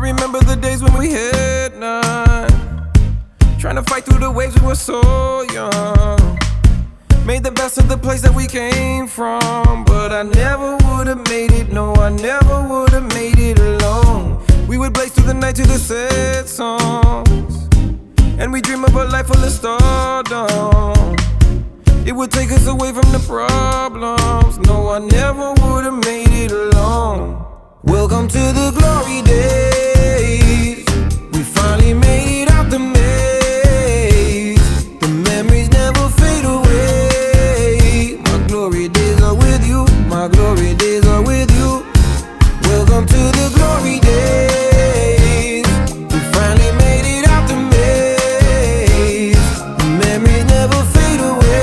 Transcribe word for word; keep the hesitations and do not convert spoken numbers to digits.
remember the days when we had none, trying to fight through the waves, we were so young. Made the best of the place that we came from, but I never would've made it, no, I never would've made it alone. We would blaze through the night to the sad songs, and we dream of a life full of stardom. It would take us away from the problems, no, I never would've made it alone. Welcome to the glory days.